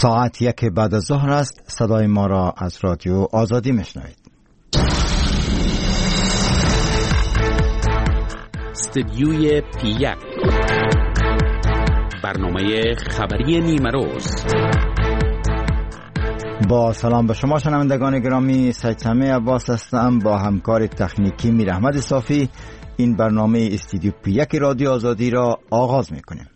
ساعت 1 بعد از ظهر است. صدای ما را از رادیو آزادی میشنوید. استدیوی پی1 برنامه خبری نیمه روز. با سلام به شما شنوندگان گرامی، سید سمیع عباس هستم. با همکار تکنیکی میر احمد صافی این برنامه استدیو پی1 رادیو آزادی را آغاز میکنیم.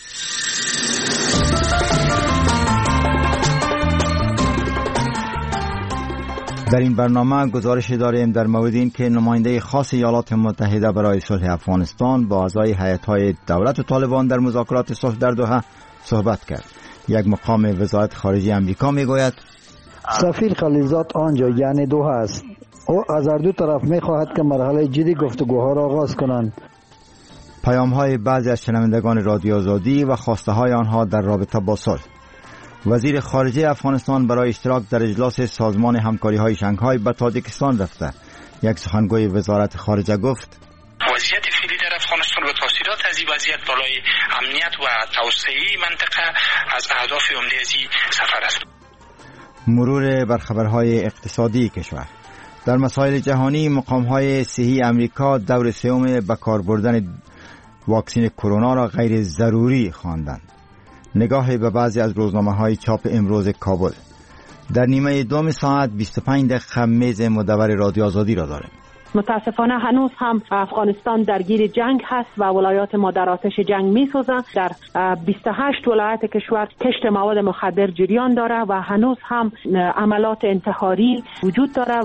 در این برنامه گزارش داریم در مورد این که نماینده خاص ایالات متحده برای صلح افغانستان با اعضای هیئت‌های دولت و طالبان در مذاکرات صلح در دوحه صحبت کرد. یک مقام وزارت خارجه امریکا میگوید سفیر خلیزات آنجا یعنی دوحه است. او از هر دو طرف میخواهد که مرحله جدی گفتگوها را آغاز کنند. پیام‌های بعضی از شنوندگان رادیو آزادی و خواسته‌های آنها در رابطه با صلح. وزیر خارجه افغانستان برای اشتراک در اجلاس سازمان همکاری‌های شانگهای به تاجیکستان رفته. یک سخنگوی وزارت خارجه گفت وضعیت فعلی در افغانستان و تاثیرات از این وضعیت بالای امنیت و توسعه منطقه از اهداف عمده از این سفر است. مرور بر خبرهای اقتصادی کشور. در مسائل جهانی، مقام‌های صحی امریکا دور سوم به کار بردن واکسن کرونا را غیر ضروری خواندند. نگاهی به بعضی از روزنامه‌های چاپ امروز کابل. در نیمه دوم ساعت 25 دقیقه میز مدور رادیو آزادی را داریم. متاسفانه هنوز هم افغانستان درگیر جنگ هست و ولایات ما در آتش جنگ می‌سوزند. در 28 ولایت کشور کشت مواد مخدر جریان داره و هنوز هم عملات انتحاری وجود داره.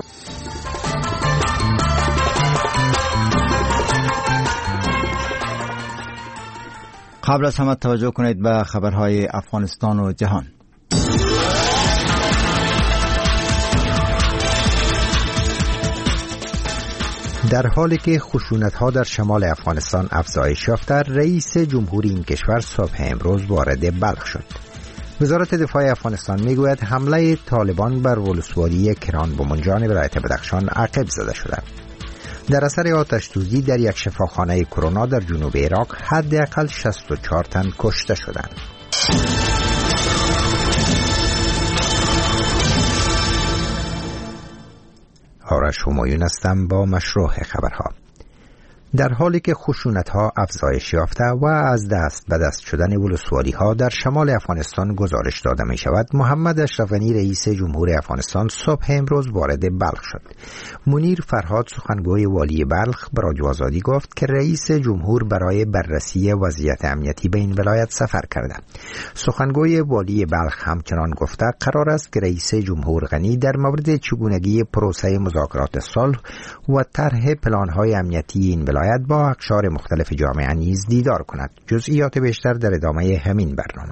قبل از همه توجه کنید به خبرهای افغانستان و جهان. در حالی که خشونت‌ها در شمال افغانستان افزایش یافته، رئیس جمهوری این کشور صبح امروز وارد بلخ شد. وزارت دفاع افغانستان میگوید حمله طالبان بر ولسوالی کران بومنجان ولایت بدخشان عقب زده شده. در اثر آتش سوزی در یک شفاخانه کرونا در جنوب عراق حداقل 64 تن کشته شدند. آرش همایون هستم با مشروع خبرها. در حالی که خشونت‌ها افزایش یافته و از دست به دست شدن ولسوالی‌ها در شمال افغانستان گزارش داده می شود، محمد اشرف غنی رئیس جمهور افغانستان صبح امروز وارد بلخ شد. منیر فرهاد سخنگوی والی بلخ به رادیو آزادی گفت که رئیس جمهور برای بررسی وضعیت امنیتی به این ولایت سفر کرده. سخنگوی والی بلخ همچنان گفته قرار است که رئیس جمهور غنی در مورد چگونگی پروسه مذاکرات صلح و طرح پلان‌های امنیتی این ولایت با اقشار مختلف جامعه نیز دیدار کند. جزئیات بیشتر در ادامه همین برنامه.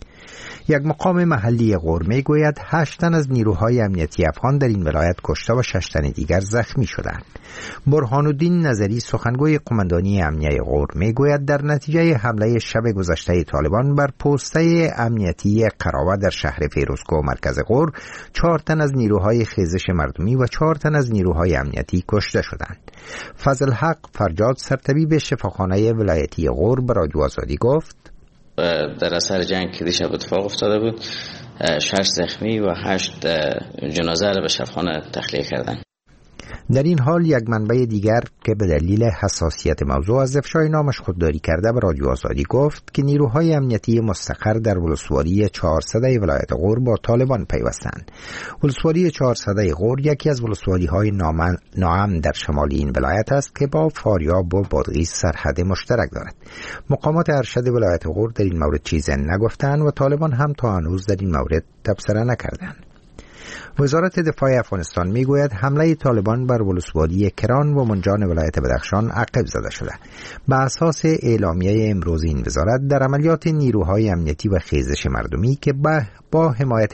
یک مقام محلی غور میگوید 8 تن از نیروهای امنیتی افغان در این ولایت کشته و 6 تن دیگر زخمی شدند. برهان الدین نظری سخنگوی قماندانی امنیتی غور میگوید در نتیجه حمله شب گذشته طالبان بر پوسته امنیتی قراوه در شهر فیروزکوه مرکز غور 4 تن از نیروهای خیزش مردمی و 4 تن از نیروهای امنیتی کشته شدند. فضل حق فرجاد سرطبیب شفاخانه ولایتی غور به رادیو آزادی گفت در اثر جنگ که دیشب اتفاق افتاده بود 6 زخمی و 8 جنازه را به شفاخانه تخلیه کردن. در این حال یک منبع دیگر که به دلیل حساسیت موضوع از افشای نامش خودداری کرده به رادیو آزادی گفت که نیروهای امنیتی مستقر در ولسوالی 400 ولایت غور با طالبان پیوستند. ولسوالی 400 غور یکی از ولسوالی‌های ناامن در شمال این ولایت است که با فاریاب و بادغیس سرحد مشترک دارد. مقامات ارشد ولایت غور در این مورد چیزی نگفتند و طالبان هم تا هنوز در این مورد تبصره نکردند. وزارت دفاع افغانستان میگوید حمله طالبان بر ولسوالی کران و منجان ولایت بدخشان عقب زده شده. به اساس اعلامیه امروز این وزارت در عملیات نیروهای امنیتی و خیزش مردمی که با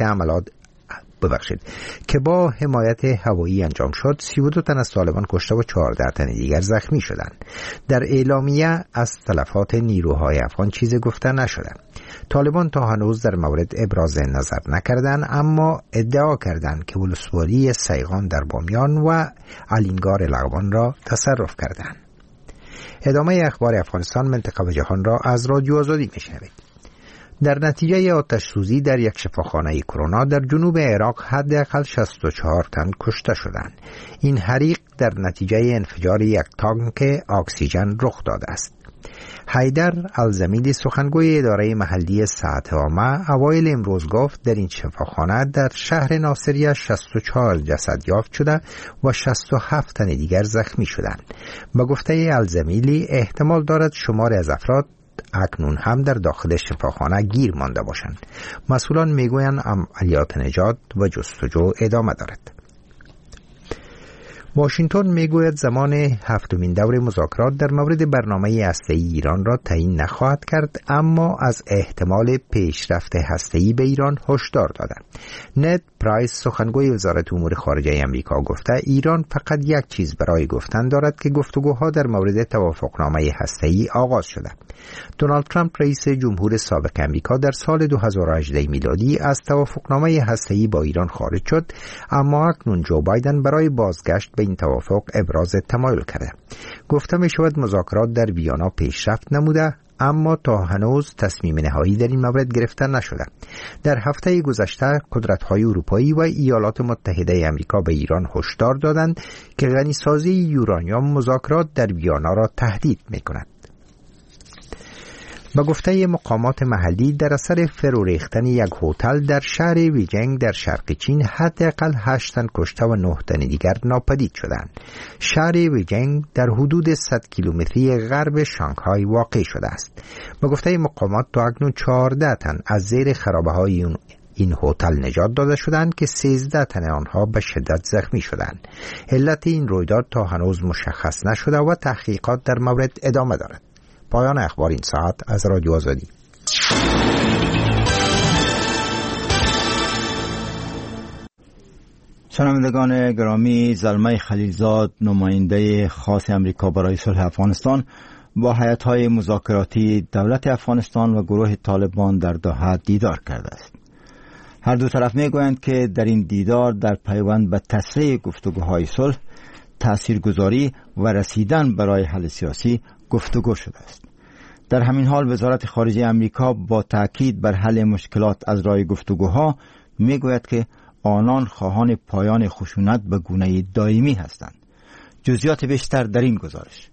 حمایت هوایی انجام شد 32 تن از طالبان کشته و 14 تن دیگر زخمی شدند. در اعلامیه از تلفات نیروهای افغان چیزی گفته نشده. طالبان تا هنوز در مورد ابراز نظر نکردند، اما ادعا کردند که ولسوالی سیغان در بامیان و علینگار لغوان را تصرف کردند. ادامه اخبار افغانستان، منطقه و جهان را از رادیو آزادی میشنوید. در نتیجه آتش سوزی در یک شفاخانه کرونا در جنوب عراق حداقل 64 تن کشته شدند. این حریق در نتیجه انفجار یک تانک اکسیژن رخ داده است. حیدر الزمیلی سخنگوی اداره محلی صحت عامه اوایل امروز گفت در این شفاخانه در شهر ناصریه 64 جسد یافت شده و 67 تن دیگر زخمی شدند. با گفته الزمیلی احتمال دارد شمار از افراد اکنون هم در داخل شفاخانه گیر مانده باشند. مسئولان میگویند عملیات نجات و جستجو ادامه دارد. واشنگتن میگوید زمان هفتمین دور مذاکرات در مورد برنامه هسته‌ای ایران را تعیین نخواهد کرد، اما از احتمال پیشرفت هسته‌ای به ایران هشدار داده. نed پرایس سخنگوی وزارت امور خارجه آمریکا گفته ایران فقط یک چیز برای گفتن دارد که گفتگوها در مورد توافقنامه هسته‌ای آغاز شده. دونالد ترامپ رئیس جمهور سابق آمریکا در سال 2018 میلادی از توافقنامه هسته‌ای با ایران خارج شد، اما اکنون جو بایدن برای بازگشت به این توافق ابراز تمایل کرده. گفته می شود مذاکرات در ویانا پیشرفت نموده، اما تا هنوز تصمیم نهایی در این مورد گرفته نشده. در هفته گذشته قدرت‌های اروپایی و ایالات متحده آمریکا به ایران هشدار دادند که غنیسازی یورانیوم مذاکرات در ویانا را تهدید می‌کند. با گفته مقامات محلی در اثر فرو ریختن یک هتل در شهر ویجنگ در شرق چین حداقل 8 تن کشته و 9 تن دیگر ناپدید شدند. شهر ویجنگ در حدود 100 کیلومتری غرب شانگهای واقع شده است. با گفته مقامات تا اکنون 14 تن از زیر خرابه‌های این هتل نجات داده شدند که 13 تن آنها به شدت زخمی شدند. علت این رویداد تا هنوز مشخص نشده و تحقیقات در مورد ادامه دارد. پایان اخبار این ساعت از رادیو آزادی. شنوندگان گرامی، زلمه خلیلزاد نماینده خاص امریکا برای صلح افغانستان با هیئت‌های مذاکراتی دولت افغانستان و گروه طالبان در دوحه دیدار کرده است. هر دو طرف میگویند که در این دیدار در پیوند به تسریع گفتگوهای صلح، تاثیرگذاری و رسیدن برای حل سیاسی گفتگو شده است. در همین حال وزارت خارجه امریکا با تاکید بر حل مشکلات از راه گفتگوها میگوید که آنان خواهان پایان خشونت به گونه دائمی هستند. جزئیات بیشتر در این گزارش.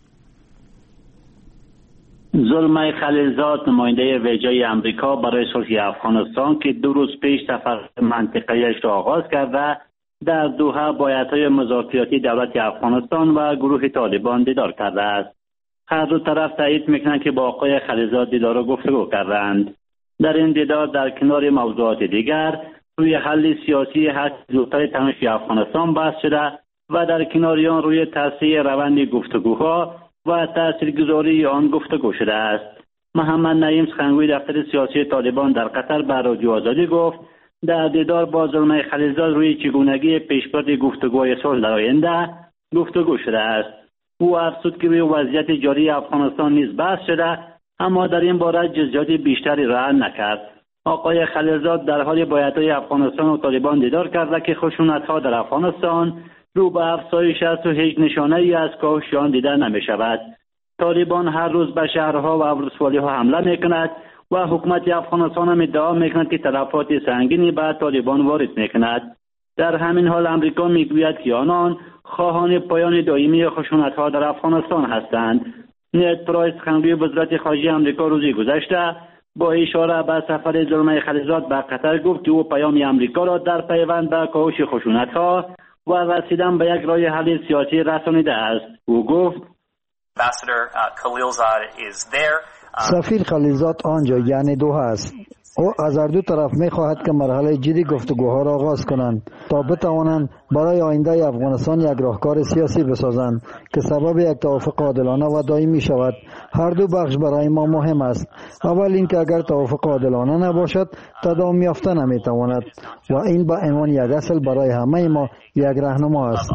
زلمه خلیلزاد نماینده ویژه امریکا برای صلح افغانستان که 2 روز پیش سفر منطقه‌اش را آغاز کرده در دوحه با هیئت‌های مذاکراتی دولت افغانستان و گروه طالبان دیدار کرده است. هر دو طرف تایید میکنند که با آقای خلیلزاد دیدار و گفتگو کردند. در این دیدار در کنار موضوعات دیگر روی حل سیاسی حق زودتر تماشای افغانستان بحث شده و در کنار آن روی تسریع روند گفتگوها و تاثیرگذاری آن گفتگو شده است. محمد نعیم سخنگوی دفتر سیاسی طالبان در قطر به رادیو آزادی گفت در دیدار با زلمه خلیلزاد روی چگونگی پیشبرد گفتگوهای صلح در آینده گفتگو شده است. او افزود که روی وضعیت جاری افغانستان نیز بحث شده، اما در این باره جزئیات بیشتری رعایت نکرد. آقای خلیلزاد در حال با هیئت‌های افغانستان و طالبان دیدار کرده که خشونت‌ها در افغانستان رو به افزایش است و هیچ نشانه‌ای از کاهش آن دیده نمی‌شود. طالبان هر روز به شهرها و ولسوالی‌ها حمله می‌کند و حکومت افغانستان هم ادعا می‌کند که تلفات سنگینی به طالبان وارد می‌کند. در همین حال امریکا می‌گوید که آنان خواهان پایان دائمی خشونت‌ها در افغانستان هستند. نed پرایس سخنگوی وزارت خارجه آمریکا روزی گذشته با اشاره به سفر زلمه خلیلزاد به قطر گفت که او پیام آمریکا را در پیوند به کاهش خشونت‌ها و رسیدن به یک راه حل سیاسی رسانیده است. او گفت سفیر خلیلزاد آنجا یعنی دوحه است. او از هر دو طرف می‌خواهد که مرحله جدی گفتگوها را آغاز کنند تا بتوانند برای آینده افغانستان یک راهکار سیاسی بسازند که سبب یک توافق عادلانه و دائمی شود. هر دو بخش برای ما مهم است. اول اینکه اگر توافق عادلانه نباشد تداوم یافته نمی‌تواند و این به عنوان یک اصل برای همه ما یک راهنما است.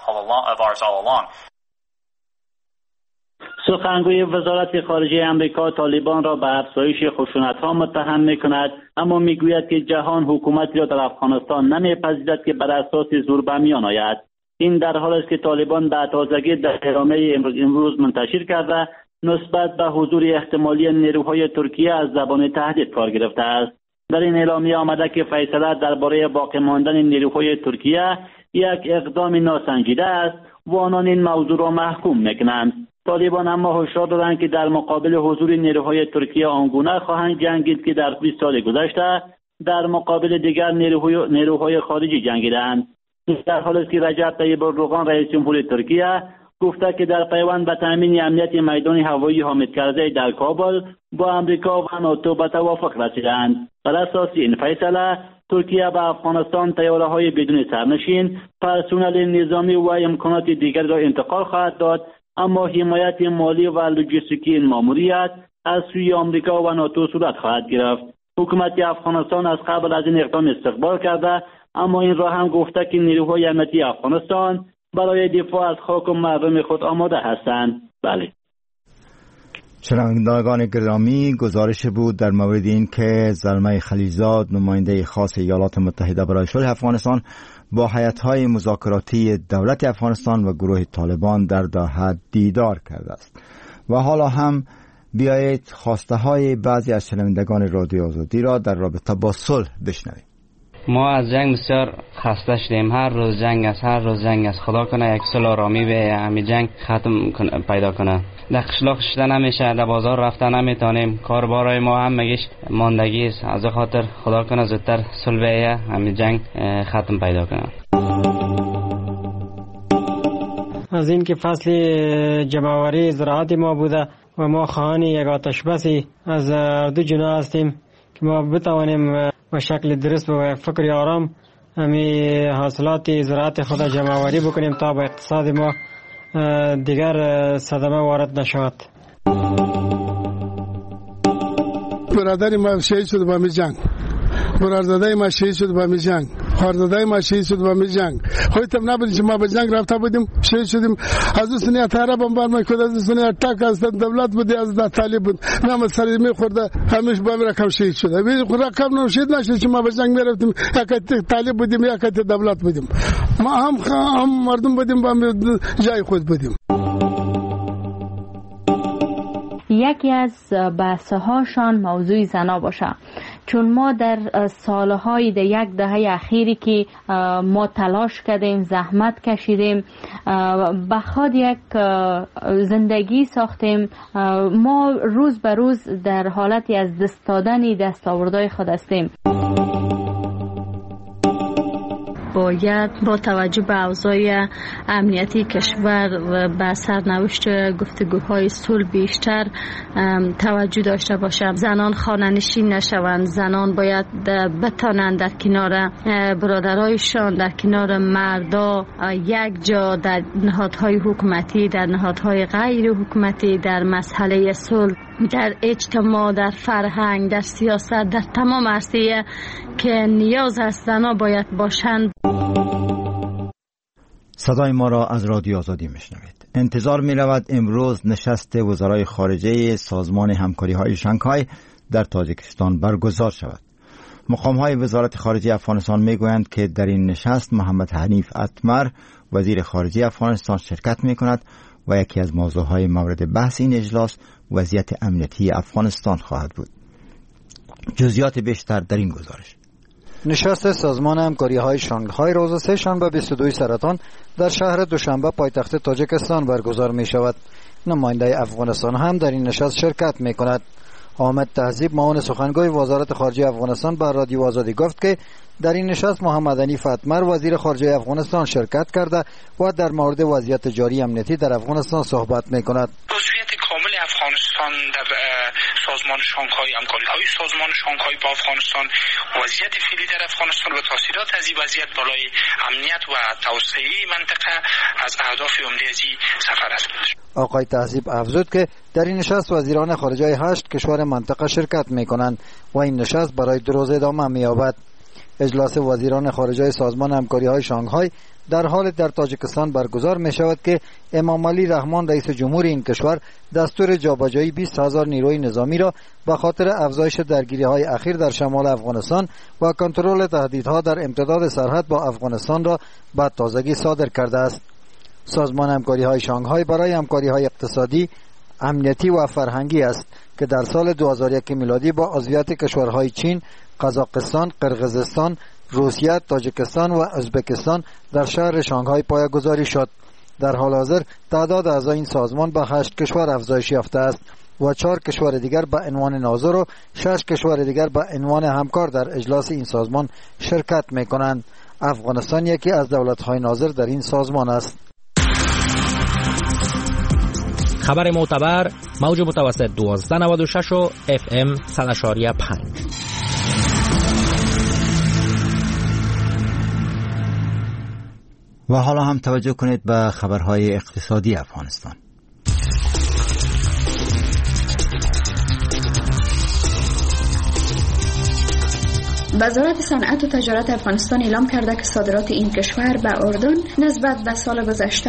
سخنگوی وزارت خارجه امریکا طالبان را به افزایش خشونت‌ها متهم می‌کند، اما می‌گوید که جهان حکومتی را در افغانستان نمی‌پذیرد که بر اساس زور به میان آید. این در حالی است که طالبان به تازگی در اعلامیه امروز منتشر کرده نسبت به حضور احتمالی نیروهای ترکیه از زبان تهدید کار گرفته است. در این اعلامیه آمده که فیصله درباره باقی ماندن نیروهای ترکیه یک اقدام ناسنجیده است و آنان این موضوع را محکوم میکنند. طالبان اما هشدار دادند که در مقابل حضور نیروهای ترکیه آنگونه خواهند جنگید که در 20 سال گذشته در مقابل دیگر نیروهای خارجی جنگیدند. در حالی است که رجب طیب اردوغان رئیس جمهور ترکیه گفته که در پیوند به تامین امنیت میدان هوایی حامد کرزی در کابل با امریکا و ناتو به توافق رسیدند. بر اساس این فیصله ترکیه به افغانستان طیاره‌های بدون سرنشین، پرسنل نظامی و امکانات دیگر را انتقال خواهد داد، اما حمایت مالی و لوجستیکی این ماموریت از سوی آمریکا و ناتو صورت خواهد گرفت. حکومت افغانستان از قبل از این اقدام استقبال کرده، اما این را هم گفته که نیروهای امنیتی افغانستان برای دفاع از خاک و مردم خود آماده هستند. بله. شنوندگان گرامی، گزارش بود در مورد این که زلمه خلیلزاد نماینده خاص ایالات متحده برای صلح افغانستان با هیئت‌های مذاکراتی دولت افغانستان و گروه طالبان در دوحه دیدار کرده است. و حالا هم بیایید خواسته های بعضی از شنوندگان رادیو آزادی را در رابطه با صلح بشنویم. ما از جنگ بسیار خسته شدیم. هر روز جنگ است. خدا کنه یک صلح آرامی به همین جنگ ختم پیدا کنه. در قشلاق شده نمیشه، در بازار رفتن نمیتونیم، کاربارای ما هم مگیش ماندگی است. از خاطر خدا کنه زودتر صلح به همین جنگ ختم پیدا کنه. از این که فصل جمع‌آوری زراعت ما بوده و ما خواهان یک آتش بسی از دو جناح هستیم که ما بتوانیم به شکل درست و فکر آرام همی حاصلات زراعت خود جمع‌آوری بکنیم تا به اقتصاد ما دیگر صدمه وارد نشود. برادر ما شهید شد با می جنگ، برادرای ما شهید شد با می جنگ، خواهرزادای ما شهید شد با می جنگ. خودتم نبودی که ما به جنگ رفته بودیم، شهید شدیم. از اون سنی اتاره بمبار میکرد، از اون سنی اتاک از دولت بودی، از طالب بود، نام سری میخورد، همیشه با رقم شهید شده. رقم نو شهید نشد که ما به جنگ میرفتیم، یک طالب بودیم یک دولت بودیم. ما هم مردم بودیم، با جای خود بودیم. یکی از بحث‌هاشان موضوع زنا باشه، چون ما در سالهای در یک دهه اخیری که ما تلاش کردیم، زحمت کشیدیم، به خود یک زندگی ساختیم، ما روز به روز در حالتی از دست دادن دستاوردهای خود هستیم. باید با توجه به اوضاع امنیتی کشور و به سرنوشت گفتگوهای صلح بیشتر توجه داشته باشم. زنان خانه‌نشین نشوند، زنان باید بتانند در کنار برادرایشان، در کنار مردا یک جا در نهادهای حکومتی، در نهادهای غیر حکومتی، در مسئله صلح، در اجتماع، در فرهنگ، در سیاست، در تمام عرصه که نیاز هست زنان باید باشند. صدای ما را از رادیو آزادی میشنوید. انتظار می رود امروز نشست وزرای خارجه سازمان همکاری های شانگهای در تاجیکستان برگزار شود. مقام های وزارت خارجه افغانستان می گویند که در این نشست محمد حنیف اتمر وزیر خارجه افغانستان شرکت می کند و یکی از موضوعهای مورد بحث این اجلاس وضعیت امنیتی افغانستان خواهد بود. جزئیات بیشتر در این گزارش. نشست سازمان همکاری های شانگهای روز سه‌شنبه 22 سرطان در شهر دوشنبه پایتخت تاجیکستان برگزار می شود. نماینده افغانستان هم در این نشست شرکت می کند. حامد تهذیب معاون سخنگوی وزارت خارجه افغانستان به رادیو آزادی گفت که در این نشست محمد حنیف اتمر وزیر خارجه افغانستان شرکت کرده و در مورد وضعیت جاری امنیتی در افغانستان صحبت می کند. وضعیت کامل افغانستان در سازمان شانگهای، همکاری‌های سازمان شانگهای با افغانستان، وضعیت فعلی در افغانستان و تاثیرات از این وضعیت بالای امنیت و توسعه منطقه از اهداف عمده از این سفر است. آقای تهذیب افزود که در این نشست وزیران خارجه 8 کشور منطقه شرکت می کنند و این نشست برای 2 روز ادامه می یابد. اجلاس وزیران خارجه سازمان همکاری های شانگهای در حال در تاجیکستان برگزار می شود که امام علی رحمان رئیس جمهور این کشور دستور جابجایی 20,000 نیروی نظامی را به خاطر افزایش درگیری های اخیر در شمال افغانستان و کنترل تهدیدها در امتداد سرحد با افغانستان را به تازگی صادر کرده است. سازمان همکاری های شانگهای برای همکاری های اقتصادی، امنیتی و فرهنگی است که در سال 2001 میلادی با عضویت کشورهای چین، قزاقستان، قرقیزستان، روسیه، تاجیکستان و ازبکستان در شهر شانگهای پایه‌گذاری شد. در حال حاضر تعداد اعضای این سازمان به 8 کشور افزایش یافته است و 4 کشور دیگر به عنوان ناظر و 6 کشور دیگر به عنوان همکار در اجلاس این سازمان شرکت می‌کنند. افغانستان یکی از دولت‌های ناظر در این سازمان است. خبر معتبر موج متوسط 1296 و FM 100.5. و حالا هم توجه کنید به خبرهای اقتصادی افغانستان. وزارت صنعت و تجارت افغانستان اعلام کرده که صادرات این کشور به اردن نسبت به سال گذشته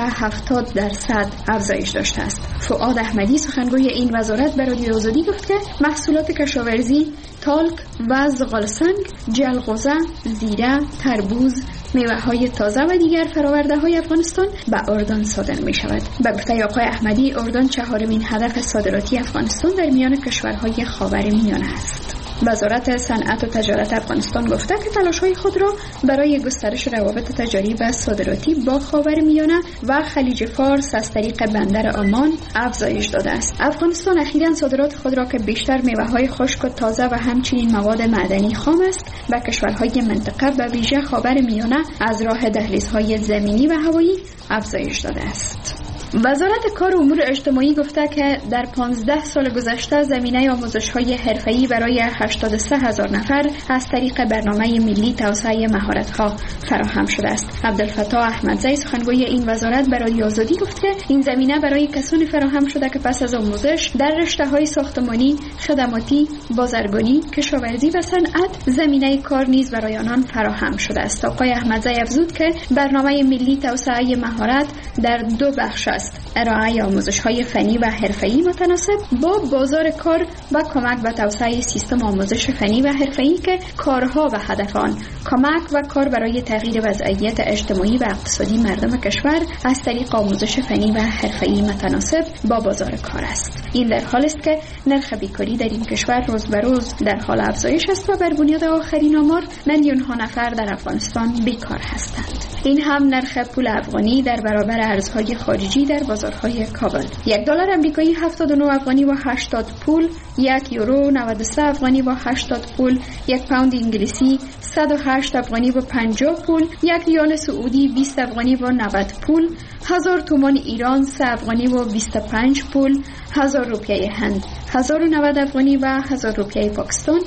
70% افزایش داشته است. فؤاد احمدی سخنگوی این وزارت به رادیو آزادی گفت که محصولات کشاورزی، تالک و زغالسنگ، جلغوزه، زیره، تربوز، میوه‌های تازه و دیگر فرآورده‌های افغانستان به اردن صادر می‌شود. به گفته آقای احمدی، اردن چهارمین هدف صادراتی افغانستان در میان کشورهای خاورمیانه است. وزارت صنعت و تجارت افغانستان گفته که تلاش‌های خود را برای گسترش روابط تجاری و صادراتی با خاورمیانه و خلیج فارس از طریق بندر عمان افزایش داده است. افغانستان اخیراً صادرات خود را که بیشتر میوه‌های خشک و تازه و همچنین مواد معدنی خام است به کشورهای منطقه به ویژه خاورمیانه از راه دهلیزهای زمینی و هوایی افزایش داده است. وزارت کار و امور اجتماعی گفته که در 15 سال گذشته زمینه آموزش‌های حرفه‌ای برای 83,000 نفر از طریق برنامه ملی توسعه مهارت‌ها فراهم شده است. عبدالفتاح احمدزی سخنگوی این وزارت به رادیو آزادی گفت که این زمینه برای کسانی فراهم شده که پس از آموزش در رشته‌های ساختمانی، خدماتی، بازرگانی، کشاورزی و صنعت زمینه کار نیز برای آنان فراهم شده است. آقای احمدزی افزود که برنامه ملی توسعه مهارت در 2 بخش ارائه آموزش‌های فنی و حرفه‌ای متناسب با بازار کار و کمک به توسعه سیستم آموزش فنی و حرفه‌ای که کارها به هدف آن کمک و کار برای تغییر وضعیت اجتماعی و اقتصادی مردم کشور از طریق آموزش فنی و حرفه‌ای متناسب با بازار کار است. این در حالی است که نرخ بیکاری در این کشور روز به روز در حال افزایش است و بر بنیاد آخرین آمار میلیون‌ها نفر در افغانستان بیکار هستند. این هم نرخ پول افغانی در برابر ارزهای خارجی در بازارهای کابل. $1 آمریکایی 79 افغانی و 80 پول، 1 یورو 93 افغانی و 80 پول، 1 پوند انگلیسی 108 افغانی و 50 پول، 1 ریال سعودی 20 افغانی و 90 پول، 1000 تومان ایران 3 افغانی و 25 پول، 1000 روپیه هند 1090 افغانی و 1000 روپیه پاکستان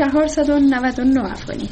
499 افغانی.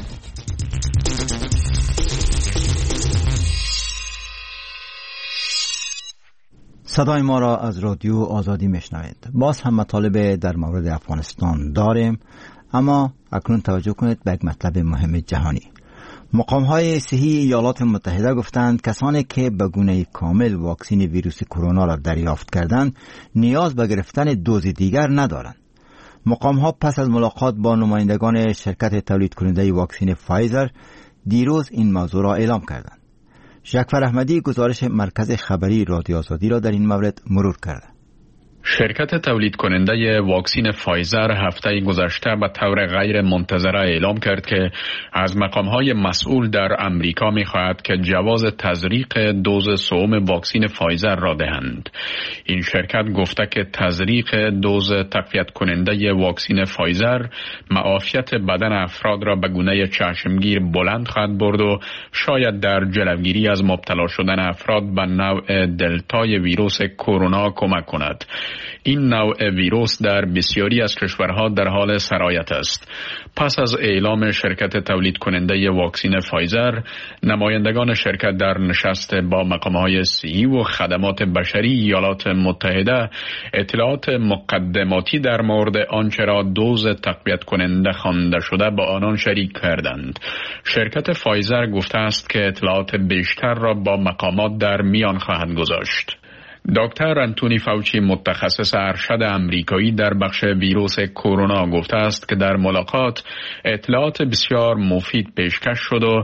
صدای ما را از رادیو آزادی میشنوید. باز هم مطالب در مورد افغانستان داریم، اما اکنون توجه کنید به یک مطلب مهم جهانی. مقام‌های صحی ایالات متحده گفتند کسانی که به گونه کامل واکسن ویروس کرونا را دریافت کردند نیاز به گرفتن دوز دیگر ندارند. مقام‌ها پس از ملاقات با نمایندگان شرکت تولید کننده واکسن فایزر دیروز این موضوع را اعلام کردند. جعفر احمدی گزارش مرکز خبری رادیو آزادی را در این مورد مرور کرده. شرکت تولید کننده واکسن فایزر هفته گذشته به طور غیر منتظره اعلام کرد که از مقامهای مسئول در امریکا می‌خواهد که جواز تزریق دوز سوم واکسن فایزر را دهند. این شرکت گفته که تزریق دوز تقویت کننده واکسن فایزر معافیت بدن افراد را به گونه چشمگیر بلند خواهد برد و شاید در جلوگیری از مبتلا شدن افراد به نوع دلتای ویروس کرونا کمک کند. این نوع ویروس در بسیاری از کشورها در حال سرایت است. پس از اعلام شرکت تولید کننده واکسن فایزر، نمایندگان شرکت در نشست با مقامهای صحی و خدمات بشری ایالات متحده اطلاعات مقدماتی در مورد آنچه را دوز تقویت کننده خوانده شده با آنان شریک کردند. شرکت فایزر گفته است که اطلاعات بیشتر را با مقامات در میان خواهد گذاشت. دکتر انتونی فاوچی متخصص ارشد امریکایی در بخش ویروس کرونا گفته است که در ملاقات اطلاعات بسیار مفید پیشکش شد و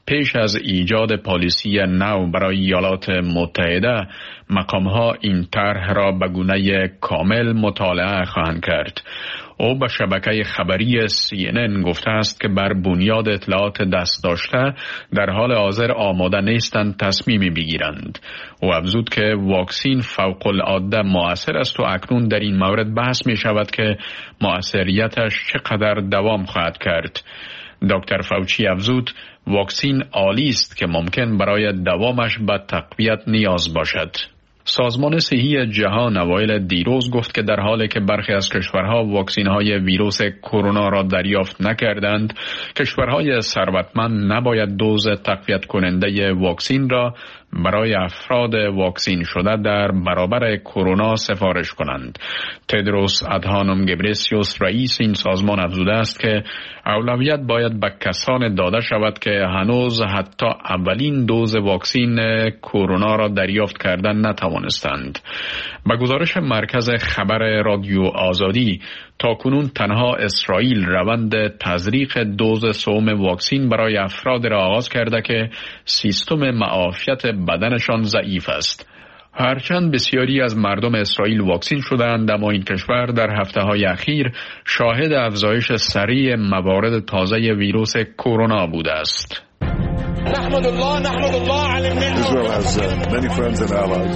پیش از ایجاد پالیسی نو برای ایالات متحده مقام‌ها این طرح را به گونه کامل مطالعه خواهند کرد. او به شبکه خبری CNN گفته است که بر بنیاد اطلاعات دست داشته در حال حاضر آماده نیستند تصمیمی بگیرند. او افزود که واکسین فوق العاده مؤثر است و اکنون در این مورد بحث می شود که مؤثریتش چقدر دوام خواهد کرد. دکتر فاوچی افزود واکسین عالی است که ممکن برای دوامش به تقویت نیاز باشد. سازمان صحی جهان اوایل دیروز گفت که در حالی که برخی از کشورها واکسین‌های ویروس کرونا را دریافت نکردند، کشورهای ثروتمند نباید دوز تقویت کننده واکسین را برای افراد واکسین شده در برابر کرونا سفارش کنند. تدروس ادهانوم گبریسیوس رئیس این سازمان افزوده است که اولویت باید به کسان داده شود که هنوز حتی اولین دوز واکسین کرونا را دریافت کردن نتوانستند. به گزارش مرکز خبر رادیو آزادی، تاکنون تنها اسرائیل روند تزریق دوز سوم واکسین برای افراد را آغاز کرده که سیستم معافیت بدنشان ضعیف است. هرچند بسیاری از مردم اسرائیل واکسین شدند، اما این کشور در هفته‌های اخیر شاهد افزایش سریع موارد تازه ویروس کرونا بوده است. نحمد الله على النعمة. Israel has many friends and allies.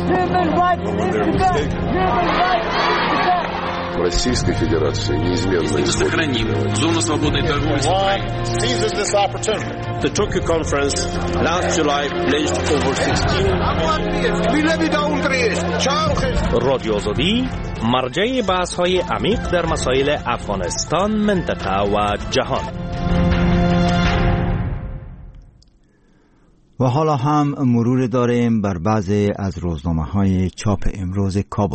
В Российской Федерации неизменно сохраним зону свободной торговли. Seizes this opportunity. The Tokyo conference last July pledged over 16. رادیو آزادی مرجع بحث‌های عمیق در مسائل افغانستان، منطقه و جهان. و حالا هم مرور داریم بر بعضی از روزنامه‌های چاپ امروز کابل.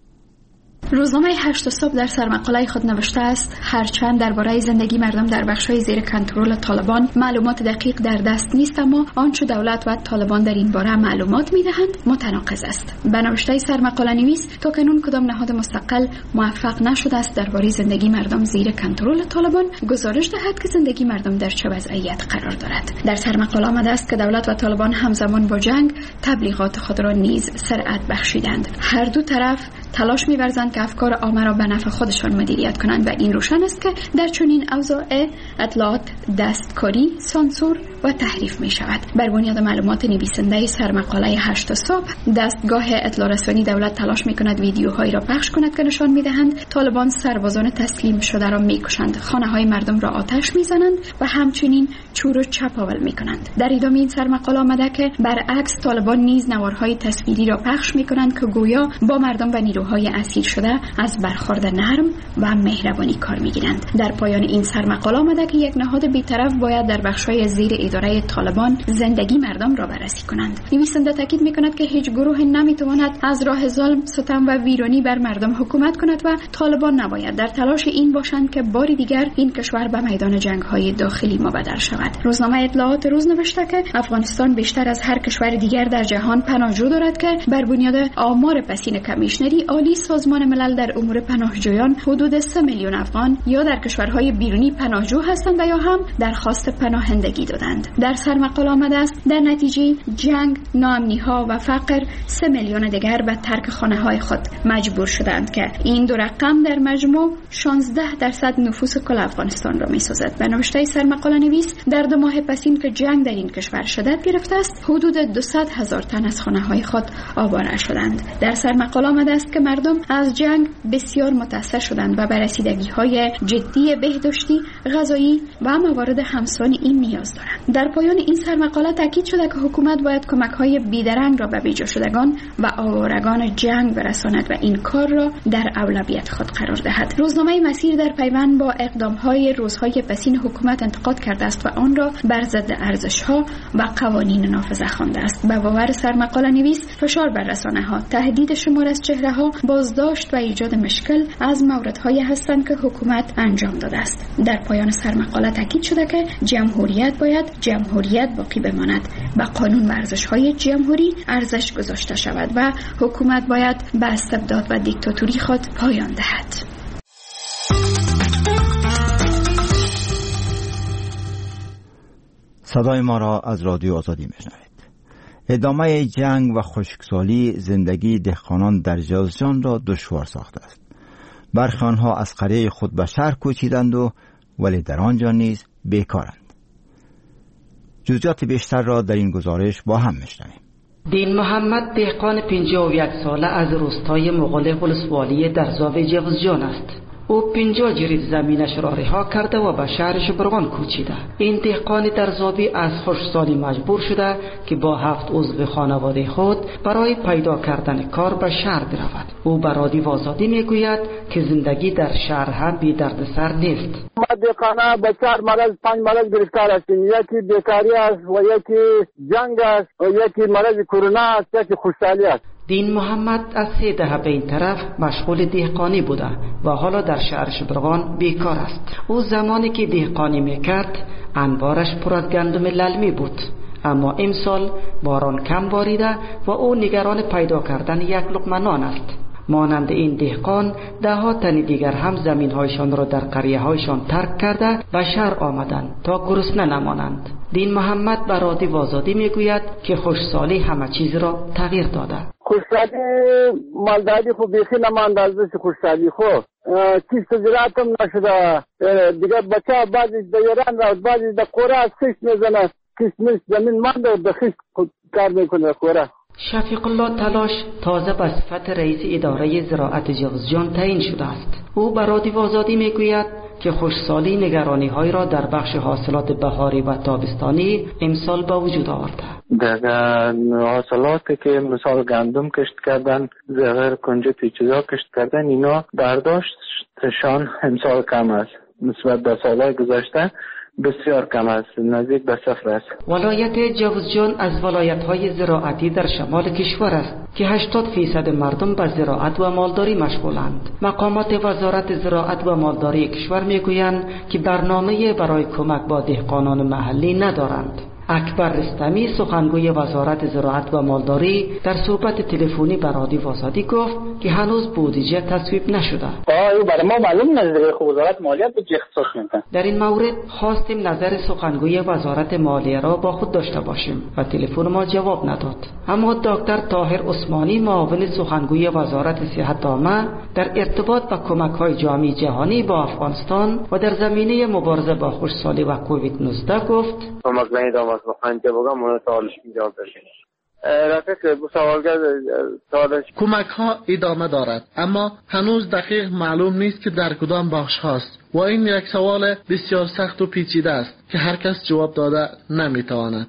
روزنامه 8 صبح در سرمقاله خود نوشته است هرچند درباره زندگی مردم در بخش‌های زیر کنترل طالبان معلومات دقیق در دست نیست، اما آنچه دولت و طالبان در این باره معلومات می‌دهند متناقض است. به نوشته سرمقاله نویس تاکنون کدام نهاد مستقل موفق نشده است درباره زندگی مردم زیر کنترل طالبان گزارش دهد که زندگی مردم در چه وضعیت قرار دارد. در سرمقاله آمده است که دولت و طالبان همزمان با جنگ تبلیغات خود را نیز سرعت بخشیدند. هر دو طرف تلاش می‌ورزند که افکار عامه را به نفع خودشان مدیریت کنند و این روشن است که در چنین اوضاع اطلاعات دستکاری، سانسور و تحریف می شود. بر بنیاد معلومات نویسنده سرمقاله 8 صبح، دستگاه اطلاع رسانی دولت تلاش می کند ویدیوهایی را پخش کند که نشان می دهند طالبان سربازان تسلیم شده را می کشند، خانه های مردم را آتش می زنند و همچنین چور و چپاول می کنند. در ادامه این سرمقاله آمده که برعکس طالبان نیز نوارهای تصویری را پخش می کنند که گویا با مردم و نیروهای اسیر شده از برخورد نرم و مهربانی کار می‌گیرند. در پایان این سرمقاله آمده که یک نهاد بی‌طرف باید در بخش‌های زیر اداره طالبان زندگی مردم را بررسی کنند. نویسنده تاکید می‌کند که هیچ گروه نمی‌تواند از راه ظلم، ستم و ویرانی بر مردم حکومت کند و طالبان نباید در تلاش این باشند که باری دیگر این کشور به میدان جنگ‌های داخلی مبدل شود. روزنامه اطلاعات روز نوشته که افغانستان بیشتر از هر کشور دیگر در جهان پناهجو دارد که بر بنیاد آمار پسین کمیشنری عالی سازمان ملل در امور پناهجویان حدود 3 میلیون افغان یا در کشورهای بیرونی پناهجو هستند و یا هم درخواست پناهندگی دادند. در سرمقاله آمده است در نتیجه جنگ، ناامنی‌ها و فقر 3 میلیون دیگر به ترک خانه‌های خود مجبور شدند که این دو رقم در مجموع 16% نفوس کل افغانستان را می‌سازد. به نوشته سرمقاله نویس در 2 ماه پسین که جنگ در این کشور شدت گرفته است حدود 200,000 تن از خانه‌های خود آواره شدند. در سرمقاله آمده است که مردم از جنگ بسیار متاثر شدند و به رسیدگی‌های جدی بهداشتی، غذایی و موارد همسان این نیاز دارند. در پایان این سرمقاله تاکید شده که حکومت باید کمک‌های بیدرنگ را به بیجا شدگان و آوارگان جنگ برساند و این کار را در اولویت خود قرار دهد. روزنامه مسیر در پیوند با اقدام‌های روزهای پسین حکومت انتقاد کرده است و آن را بر ضد ارزش‌ها و قوانین نافذه خوانده است. به باور سرمقاله نویس فشار بر رسانه‌ها، تهدید شمار از چهره‌ها، بازداشت و ایجاد مشکل از موردهایی هستند که حکومت انجام داده است. در پایان سرمقاله تاکید شده که جمهوریت باید جمهوریت باقی بماند، به قانون و ارزش‌های جمهوری ارزش گذاشته شود و حکومت باید به استبداد و دیکتاتوری خود پایان دهد. صدای ما را از رادیو آزادی میشنوید. ادامه جنگ و خشکسالی زندگی دهقانان در جوزجان را دشوار ساخته است. برخی آنها از قریه خود به شهر کوچیدند و ولی در آنجا نیز بیکارند. جزئیات بیشتر را در این گزارش با هم میشنویم. دین محمد دهقان 51 ساله از روستای مغول ولسوالی در زاویه جوزجان است. او 50 جرید زمینش را رها کرده و به شهر شبرغان کوچیده. این دهقان در زاویه از خشکسالی مجبور شده که با 7 عضو خانواده خود برای پیدا کردن کار به شهر برود. او به رادیو آزادی میگوید که زندگی در شهر هم بی دردسر نیست. ما دهقانا به 4 مرض 5 مرض گرفتار هستیم. یکی بیکاری است و یکی جنگ است و یکی مرض کرونا است، یکی خشکسالی است. دین محمد از 3 دهه به این طرف مشغول دهقانی بوده و حالا در شهر شبرغان بیکار است. او زمانی که دهقانی میکرد انبارش پر از گندم للمی بود، اما امسال باران کم باریده و او نگران پیدا کردن یک لقمه نان است. مانند این دهقان 10 تن دیگر هم زمین‌هایشان را در قریه‌هایشان ترک کرده و شهر آمدند تا گرسنه نمانند. دین محمد به رادیو آزادی میگوید که خشکسالی همه چیز را تغییر داده. خشکسالی مالداری خوب بیخی نمانده از دست خشکسالی خوب. کیست زراعت هم نشده. دیگر بچه بعضی در ایران را بعضی در قوره از خشک میزنه. کیست زمین مانده و در خشک کار میکنه قوره. شفیق الله تلاش تازه به صفت رئیس اداره زراعت جوزجان تعیین شده است. او به رادیو آزادی میگوید که خشکسالی نگرانی‌های را در بخش حاصلات بهاری و تابستانی امسال به وجود آورده. در حاصلاتی که مثال گندم کشت کردن، زغر، کنجد چیزا کشت کردن، اینا برداشتشان امسال کم است نسبت به سالهای گذشته. بسیار کم است، نزدیک به 0 است. ولایت جوزجان از ولایت‌های زراعتی در شمال کشور است که 80% مردم به زراعت و مالداری مشغولند. مقامات وزارت زراعت و مالداری کشور میگویند که برنامه برای کمک با دهقانان محلی ندارند. اکبر رستمی سخنگوی وزارت زراعت و مالداری در صحبت تلفنی با رادیو آزادی گفت که هنوز بودجه تصویب نشده. برای ما معلوم نظر وزارت مالیات به اختصاص میده. در این مورد خواستیم نظر سخنگوی وزارت مالیه را با خود داشته باشیم و تلفن ما جواب نداد. اما دکتر طاهر عثمانی معاون سخنگوی وزارت صحت عامه در ارتباط با کمک‌های جامعه جهانی با افغانستان و در زمینه مبارزه با خشکسالی و کووید 19 گفت کمک ها ادامه دارد، اما هنوز دقیق معلوم نیست که در کدام بخش هاست و این یک سوال بسیار سخت و پیچیده است که هر کس جواب داده نمیتواند.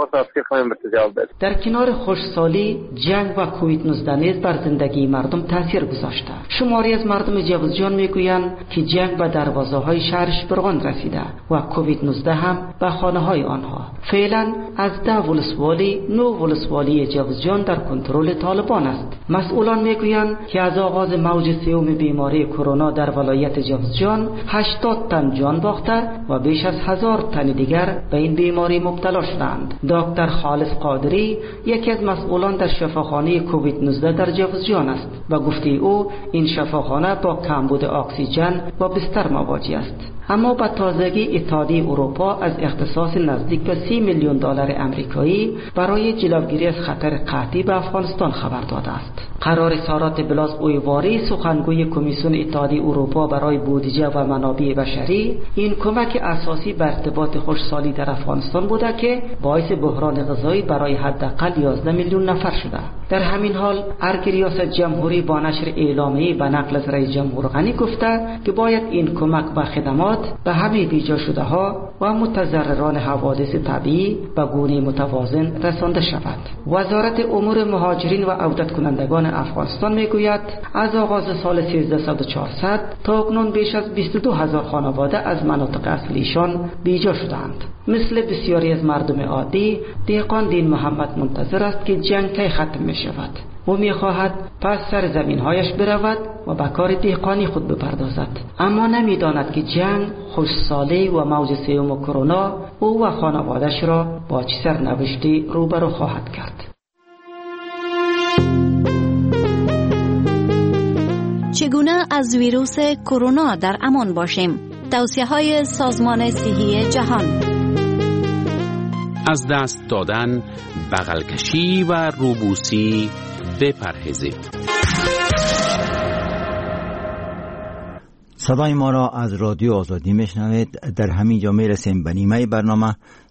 در کنار خشکسالی، جنگ و کووید 19 نیز بر زندگی مردم تاثیر گذاشته. شماری از مردم جوزجان میگویند که جنگ به دروازه های شهر شبرغان رسیده و کووید 19 هم به خانه های آنها. فعلا از 10 ولسوالی 9 ولسوالی جوزجان در کنترل طالبان است. مسئولان میگویند که از آغاز موج سوم بیماری کرونا در ولایت جوزجان 80 تن جان باخته و بیش از 1000 تن دیگر به این بیماری مبتلا شدند. دکتر خالص قادری یکی از مسئولان در شفاخانه کووید 19 در جوزجان است و گفته او این شفاخانه با کمبود اکسیژن و بستر مواجه است. اما به تازگی اتحادیه اروپا از اختصاص نزدیک به 30 میلیون دلار آمریکایی برای جلوگیری از خطر قحطی به افغانستان خبر داده است. قرار سارات بلاس اویواری سخنگوی کمیسیون اتحادیه اروپا برای بودجه و منابع بشری این کمک اساسی به ارتباط خشکسالی در افغانستان بوده که باعث بحران غذایی برای حداقل 11 میلیون نفر شده. در همین حال ارگ ریاست جمهوری با نشر اعلامیه‌ای به نقل از رئیس جمهور غنی گفته که باید این کمک به خدمات به همه بیجا شده ها و متضرران حوادث طبیعی به گونه متوازن رسانده شود. وزارت امور مهاجرین و عودت کنندگان افغانستان میگوید از آغاز سال 1300 تا اکنون بیش از 22000 خانواده از مناطق اصلیشان بیجا شدند. مثل بسیاری از مردم عادی، دهقان دین محمد منتظر است که جنگ کی ختم می شود. او می خواهد پس سر زمینهایش برود و به کار دهقانی خود بپردازد، اما نمی داند که جنگ، خشکسالی و موج سوم کرونا او و خانواده‌اش را با چه سرنوشتی روبرو خواهد کرد. چگونه از ویروس کرونا در امان باشیم؟ توصیه‌های سازمان صحی جهان. از دست دادن، بغل کشی و روبوسی بپرهیزید. صدای ما را از رادیو آزادی میشنوید. در همین جا میرسیم به نیمه برنامه.